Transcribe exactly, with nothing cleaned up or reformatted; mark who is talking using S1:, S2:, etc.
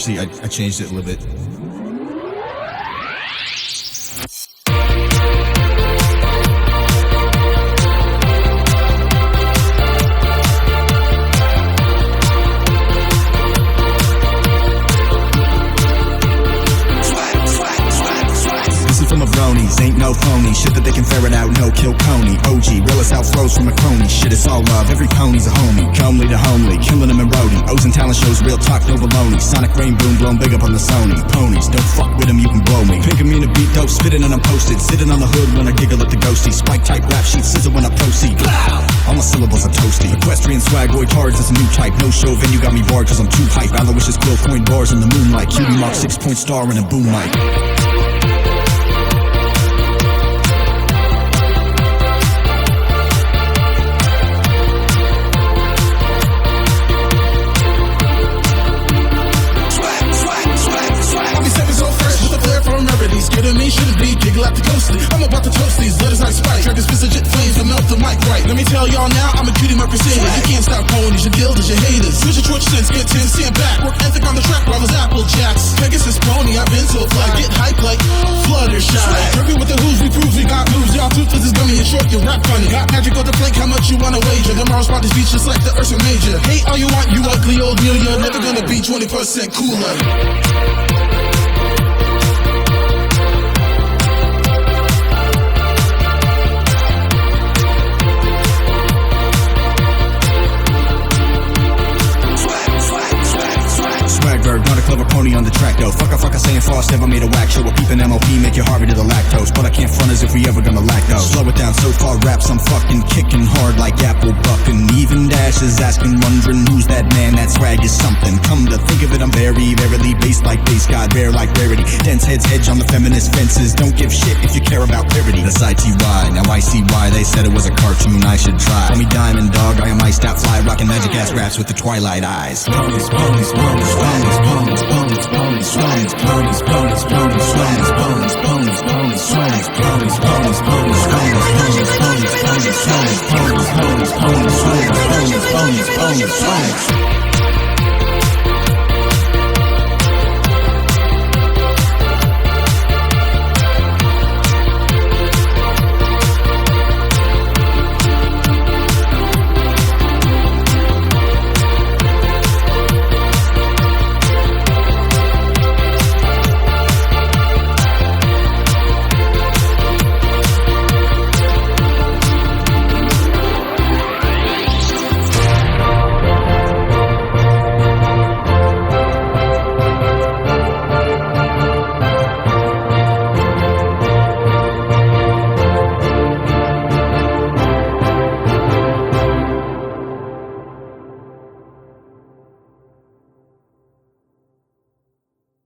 S1: Actually, I, I changed it a little bit. From a bronies, ain't no phony. Shit that they can ferret out, no kill Coney. O G, realest outflows from a crony. Shit, it's all love, every pony's a homie. Comely to homely, killing them in roadie. O's and talent shows, real talk, no baloney. Sonic rain boom, blown big up on the Sony. Ponies, don't fuck with them, you can blow me. Pink me in a beat dope, spitting and I'm posted. Sitting on the hood when I giggle at the ghosty. Spike type rap sheet, sizzle when I proceed. All my syllables are toasty. Equestrian swag, boy cards, it's a new type. No show venue got me barred cause I'm too hype. Aloysius quill coin bars in the moonlight. Cutie mark, six point star and a boom mic.
S2: Scared me, shouldn't be, giggle at the ghostly. I'm about to toast these letters like Sprite. Track this jet flames to melt the mic right. Let me tell y'all now, I'm a cutie mark crusader. You can't stop ponies, your guild is your haters. Switch your torch sense, get ten, stand back. Work ethic on the track while there's Apple Jacks. Pegasus pony, I've been so fly. Get hype like Fluttershy. Jerky with the who's, we prove we got moves. Y'all toothless is gummy and short, you rap funny. Got magic on the plank, how much you wanna wager? Tomorrow's spot is beach just like the Ursa Major. Hate all you want, you ugly old meal. You're never gonna be twenty percent cooler.
S1: Not a clever pony on the track though. Fuck a fuck a saying false, never made a whack show. A peeping M O P, make you Harvey to the lactose. But I can't front as if we ever gonna lack those. Slow it down, so far raps, I'm fucking kicking hard like apple bucking. Even Dash is asking, wondering who's that man, that swag is something. Come to think of it, I'm very, verily based like base god, rare like rarity. Dense heads hedge on the feminist fences. Don't give shit if you care about parody. That's I T Y, now I see why they said it was a cartoon I should try. Call me Diamond Dog, I am iced out fly, rocking magic ass raps with the twilight eyes. Ponies, ponies, ponies, ponies, ponies, ponies, ponies, swans, ponies, ponies, ponies, swans, ponies, ponies, ponies, swans, ponies, ponies, ponies, swans, ponies, ponies, ponies, swans, ponies, ponies, ponies, swans, ponies, ponies, ponies, swans.